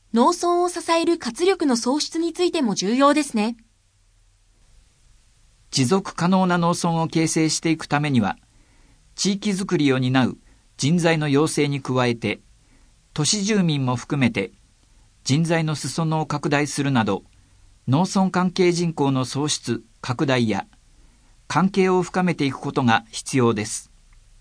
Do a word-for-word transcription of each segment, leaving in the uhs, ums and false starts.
農村を支える活力の創出についても重要ですね。 持続可能な農村を形成していくためには、地域づくりを担う人材の養成に加えて、都市住民も含めて人材の裾野を拡大するなど、農村関係人口の創出・拡大や関係を深めていくことが必要です。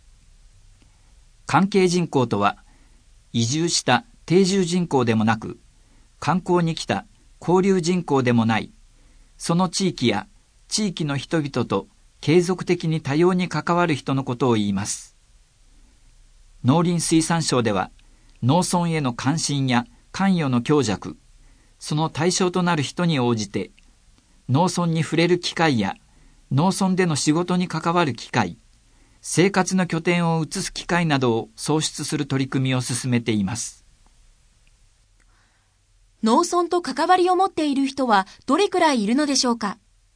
関係人口とは、移住した定住人口でもなく、観光に来た交流人口でもない、その地域や地域の人々と継続的に多様に関わる人のことを言います。農林水産省では、農村への関心や関与の強弱、その対象となる人に応じて、農村に触れる機会や農村での仕事に関わる機会、生活の拠点を移す機会などを創出する取り組みを進めています。 農村と関わりを持っている人はどれくらいいるのでしょうか。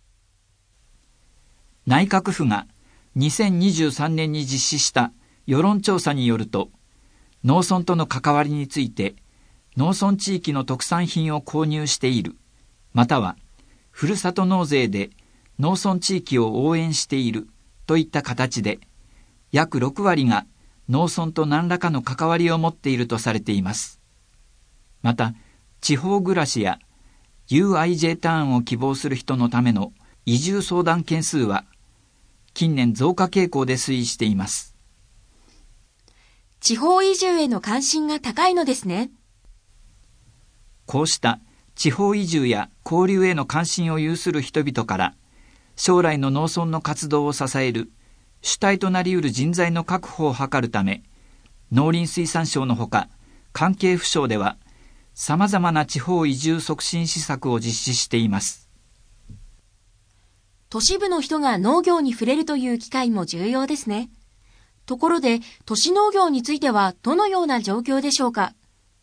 内閣府がにせんにじゅうさんねんに実施した世論調査によると、農村との関わりについて、農村地域の特産品を購入している、またはふるさと納税で農村地域を応援しているといった形で、約ろくわりが農村と何らかの関わりを持っているとされています。また、地方暮らしや ユーアイジェー ターンを希望する人のための移住相談件数は、近年増加傾向で推移しています。 地方移住への関心が高いのですね。 こうした地方移住や交流への関心を有する人々から、将来の農村の活動を支える主体となり得る人材の確保を図るため、農林水産省のほか関係府省では、様々な地方移住促進施策を実施しています。 都市部の人が農業に触れるという機会も重要ですね。ところで、都市農業についてはどのような状況でしょうか。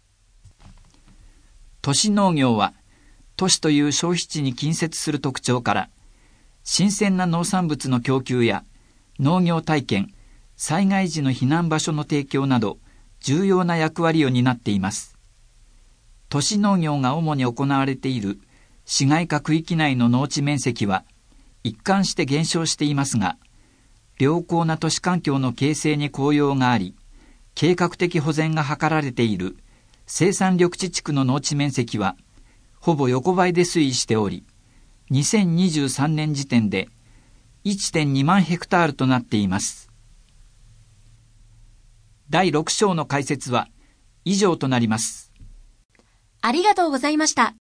都市農業は、都市という消費地に近接する特徴から、新鮮な農産物の供給や農業体験、災害時の避難場所の提供など、重要な役割を担っています。都市農業が主に行われている市街化区域内の農地面積は、一貫して減少していますが、良好な都市環境の形成に効用があり、計画的保全が図られている生産緑地地区の農地面積は、ほぼ横ばいで推移しており、にせんにじゅうさんねん時点で いってんにまんヘクタールとなっています。だいろく章の解説は以上となります。 ありがとうございました。